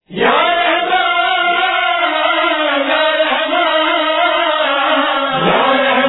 یا رحمان یا رحمان یا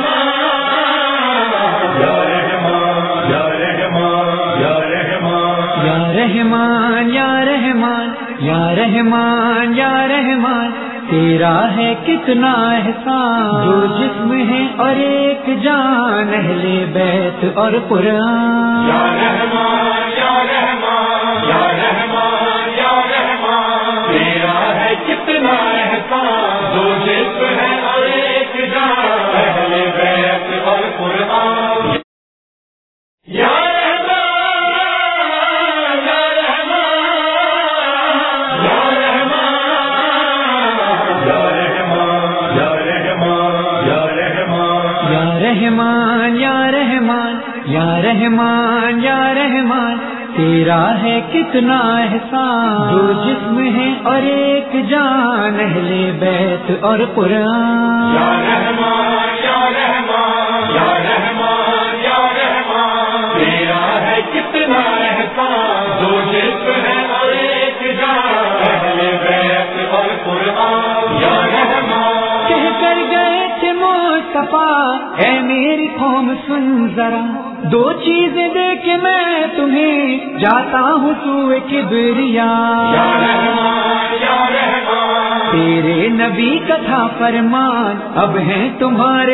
رحمان یا رحمان یا رحمان یا رحمان یا رحمان یا رحمان تیرا ہے کتنا احسان، دو جسم ہے اور ایک جان، اہل بیت اور قرآن۔ یا رحمان یا رحمان یا رحمان یا رحمان تیرا ہے کتنا احسان، دو جسم ہے اور ایک جان، اہل بیت اور قرآن۔ یا رحمان یا رحمان یا رحمان یا رحمان تیرا ہے کتنا احسان، دو جسم ہے اور ایک جان، اہل بیت اور قرآن۔ یا رحمان یا رحمان یا رحمان یا رحمان تیرا ہے کتنا احسان، دو جسم ہے اور ایک جان، اہل بیت اور قرآن۔ یا رحمان کہہ کر گئے تھے مصطفیٰ اے میری قوم سن ذرا، دو چیزیں دے کے میں تمہیں جاتا ہوں سوئے کبریا۔ یا رحمان یا رحمان تیرے نبی کا تھا فرمان، اب ہیں تمہارے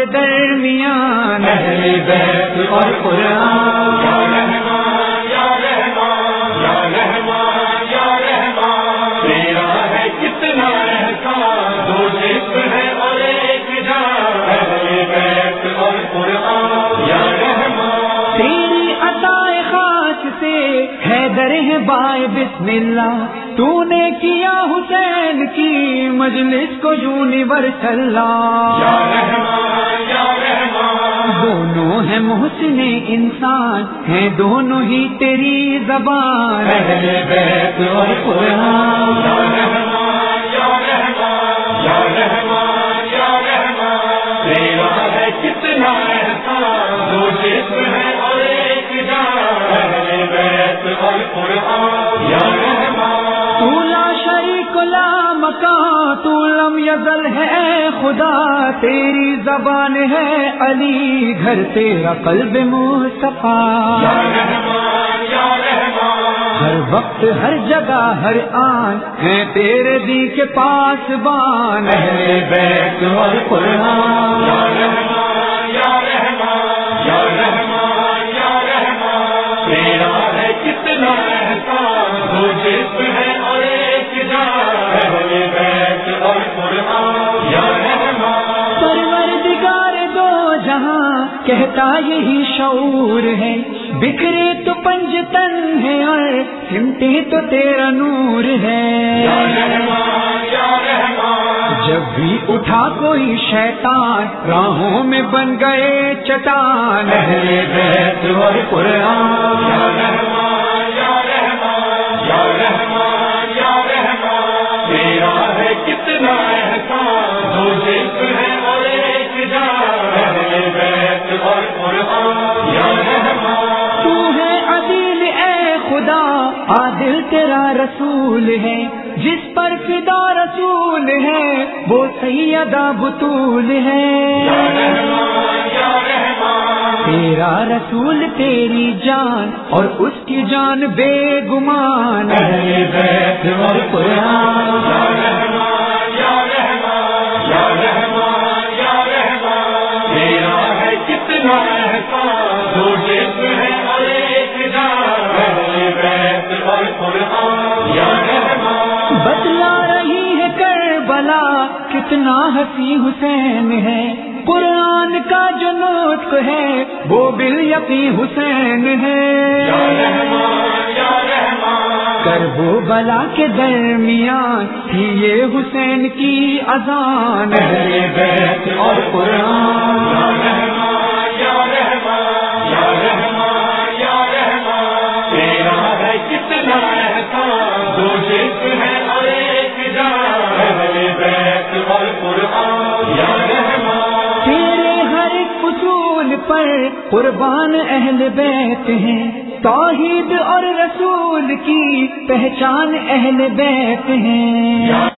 درمیان، اہل بیت اور قرآن۔ یا رحمان یا رحمان یا رحمان یا رحمان تیرا ہے کتنا احسان، دو جسم ہے اور ایک جان، اہل بیت اور قرآن۔ یا رحمان تیری عطائے خاص سے حیدر ہے بائے بسم اللہ، تو نے کیا حسین کی مجلس کو یونیورسل۔ یا رحمان یا رحمان دونوں ہیں محسن انسان، ہیں دونوں ہی تیری زبان، اہل بیت اور قرآن۔ یا رحمان یا رحمان یا رحمان یا رحمان تیرا ہے کتنا احسان، دو جسم ہے اور ایک جان، اہل بیت اور قرآن۔ یا رحمان تو لا شریک لا مکان، تو لم یزل ہے اے خدا، تیری زبان ہے علی، گھر تیرا قلب مصطفیٰ۔ یا رحمان یا رحمان ہر وقت ہر جگہ ہر آن ہے تیرے دی کے پاس بان، اہل بیت اور قرآن۔ یا رحمان یا رحمان یا رحمان یا رحمان تیرا ہے کتنا احسان، دو جسم ہے اور ایک جان، اہل بیت اور قرآن۔ یا رحمان پروردگار دو جہاں کہتا یہی شعور ہے، بکھرے تو پنجتن ہے اور سمٹے تو تیرا نور ہے۔ یا رحمان یا رحمان جب بھی اٹھا کوئی شیطان، راہوں میں بن گئے چٹان، اہل بیت اور قرآن۔ یا رحمان یا رحمان یا رحمان یا رحمان تیرا ہے کتنا احسان، دو جسم ہے اور ایک جان، اہل بیت اور قرآن۔ یا رحمان تو ہے عدل اے خدا، عادل تیرا رسول ہے، جس پر فدا رسول ہے وہ سیدہ بطول ہے۔ یا رحمان یا رحمان تیرا رسول تیری جان اور اس کی جان بے گمان، اہل بیت اور قرآن۔ یا رحمان یا رحمان یا رحمان یا رحمان تیرا ہے کتنا احسان، دو جسم ہے اور ایک جان، اہل بیت اور قرآن۔ یا رحمان بتلا رہی ہے کربلا کتنا حسین حسین ہے، قرآن کا جو نطق ہے وہ بالیقین حسین ہے۔ یا رحمان یا رحمان کربو بلا کے درمیان تھی یہ حسین کی اذان، اہل بیت اور قرآن۔ یا رحمان یا رحمان یا رحمان یا رحمان تیرا ہے کتنا احسان، دو جسم ہے اور ایک جان، اہل بیت اور قرآن۔ یا رحمان تیرے ہر ایک اصول پر قربان اہل بیت ہیں، توحید اور رسول کی پہچان اہل بیت ہیں.